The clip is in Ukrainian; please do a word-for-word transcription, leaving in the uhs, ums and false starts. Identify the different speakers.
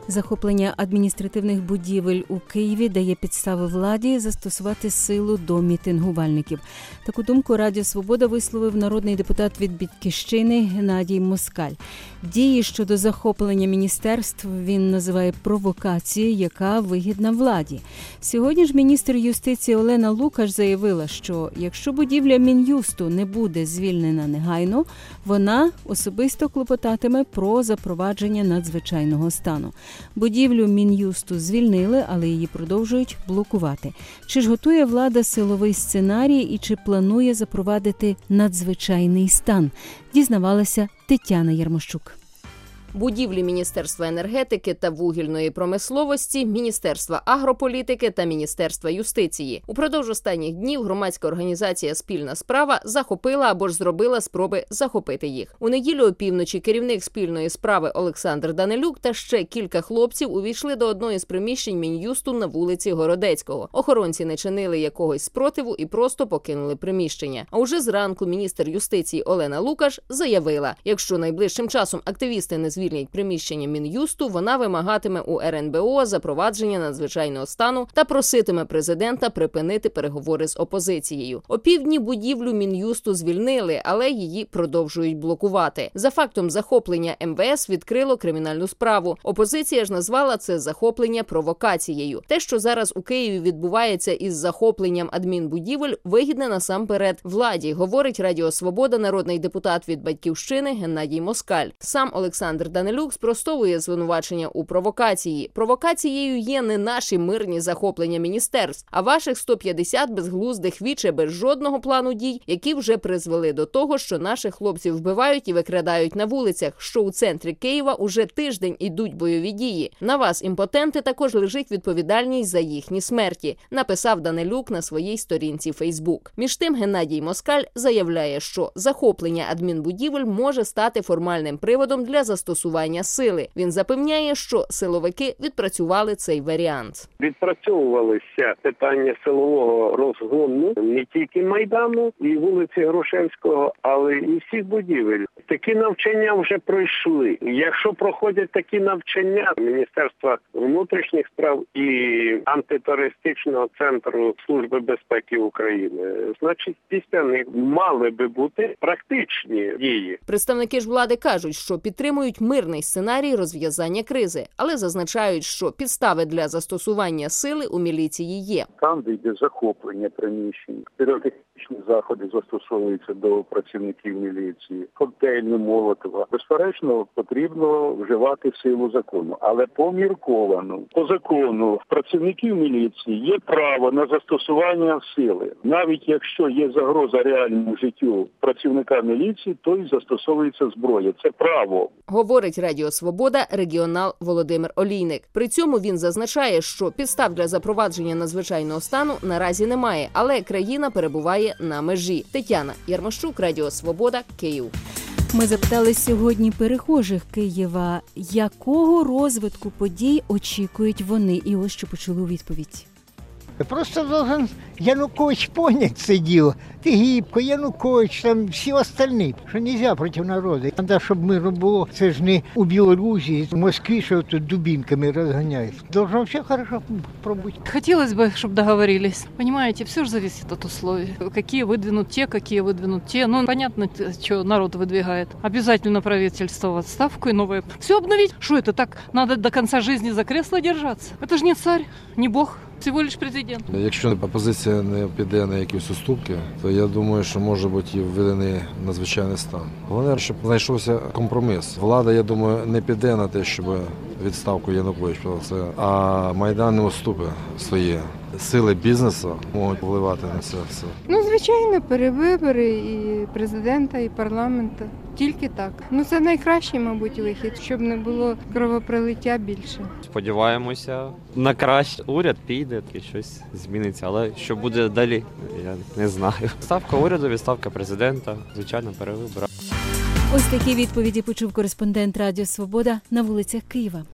Speaker 1: Захоплення адміністративних будівель у Києві дає підстави владі застосувати силу до мітингувальників. Таку думку Радіо Свобода висловив народний депутат від «Батьківщини» Геннадій Москаль. Дії щодо захоплення міністерств він називає провокацією, яка вигідна владі. Сьогодні ж міністр юстиції Олена Лукаш заявила, що якщо будівля Мін'юсту не буде звільнена негайно, вона особисто клопотатиме про запровадження надзвичайного стану. Будівлю Мін'юсту звільнили, але її продовжують блокувати. Чи ж готує влада силовий сценарій і чи планує запровадити надзвичайний стан? Дізнавалася Тетяна Ярмощук.
Speaker 2: Будівлі Міністерства енергетики та вугільної промисловості, Міністерства агрополітики та Міністерства юстиції. Упродовж останніх днів громадська організація «Спільна справа» захопила або ж зробила спроби захопити їх. У неділю опівночі керівник спільної справи Олександр Данилюк та ще кілька хлопців увійшли до одної з приміщень Мін'юсту на вулиці Городецького. Охоронці не чинили якогось спротиву і просто покинули приміщення. А уже зранку міністр юстиції Олена Лукаш заявила, якщо найближчим часом активісти не звільнять приміщення Мін'юсту, вона вимагатиме у ер ен бе о запровадження надзвичайного стану та проситиме президента припинити переговори з опозицією. Опівдні будівлю Мін'юсту звільнили, але її продовжують блокувати. За фактом захоплення ем ве ес відкрило кримінальну справу. Опозиція ж назвала це захоплення провокацією. Те, що зараз у Києві відбувається із захопленням адмінбудівель, вигідне насамперед владі, говорить Радіо Свобода народний депутат від «Батьківщини» Геннадій Москаль. Сам Олександр Данилюк спростовує звинувачення у провокації. Провокацією є не наші мирні захоплення міністерств, а ваших сто п'ятдесят безглуздих віче без жодного плану дій, які вже призвели до того, що наших хлопців вбивають і викрадають на вулицях, що у центрі Києва уже тиждень ідуть бойові дії. На вас, імпотенти, також лежить відповідальність за їхні смерті, написав Данилюк на своїй сторінці Фейсбук. Між тим Геннадій Москаль заявляє, що захоплення адмінбудівель може стати формальним приводом для застосування сили. Він запевняє, що силовики відпрацювали цей варіант.
Speaker 3: Відпрацьовувалися питання силового розгону не тільки Майдану і вулиці Грушевського, але і всіх будівель. Такі навчання вже пройшли. Якщо проходять такі навчання Міністерства внутрішніх справ і антитерористичного центру Служби безпеки України, значить після них мали би бути практичні дії.
Speaker 2: Представники ж влади кажуть, що підтримують мирний сценарій розв'язання кризи, але зазначають, що підстави для застосування сили у міліції є.
Speaker 4: Там, де йде захоплення приміщень, піротехнічні заходи застосовуються до працівників міліції, коктейльні, молотова. Безперечно, потрібно вживати силу закону, але помірковано. По закону працівників міліції є право на застосування сили. Навіть якщо є загроза реальному життю працівника міліції, то й застосовується зброя. Це право.
Speaker 2: Говорить Радіо Свобода регіонал Володимир Олійник. При цьому він зазначає, що підстав для запровадження надзвичайного стану наразі немає, але країна перебуває на межі. Тетяна Ярмощук, Радіо Свобода, Київ.
Speaker 1: Ми запитали сьогодні перехожих Києва, якого розвитку подій очікують вони. І ось що почули у відповідь.
Speaker 5: Просто должен Янукович понять це діло. Тигіпко, Янукович, там всі остальні, що нельзя проти народу. Треба, щоб мирно було. Це ж не у Білорусі, в Москві, що тут дубинками розганяють. Должно все хорошо пробути.
Speaker 6: Хотелось бы, чтобы договорились. Понимаете, все же зависит от условий. Какие выдвинут те, какие выдвинут те. Ну, понятно, что народ выдвигает. Обязательно правительство в отставку и новое. Все обновить. Что это так? Надо до конца жизни за кресло держаться. Это же не царь, не бог. Всього лиш президент.
Speaker 7: Якщо опозиція не піде на якісь уступки, то я думаю, що може бути і введений надзвичайний стан. Головне, щоб знайшовся компроміс. Влада, я думаю, не піде на те, щоб відставку Януковича, а Майдан не уступить свої сили бізнесу, можуть впливати на це все.
Speaker 8: Ну, звичайно, перевибори і президента, і парламенту. Тільки так. Ну, це найкращий, мабуть, вихід, щоб не було кровопролиття більше.
Speaker 9: Сподіваємося на краще. Уряд піде, і щось зміниться, але що буде далі, я не знаю. Відставка уряду, відставка президента, звичайно, перевибори.
Speaker 1: Ось такі відповіді почув кореспондент Радіо Свобода на вулицях Києва.